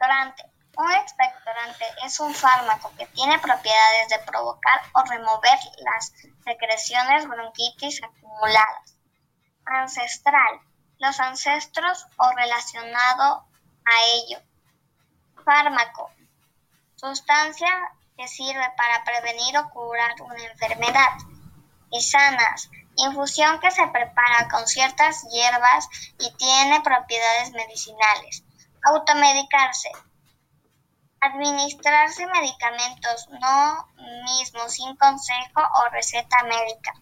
Expectorante. Un expectorante es un fármaco que tiene propiedades de provocar o remover las secreciones bronquitis acumuladas. Ancestral. Los ancestros o relacionado a ello. Fármaco. Sustancia que sirve para prevenir o curar una enfermedad. Tisanas. Infusión que se prepara con ciertas hierbas y tiene propiedades medicinales. Automedicarse. Administrarse medicamentos no mismos sin consejo o receta médica.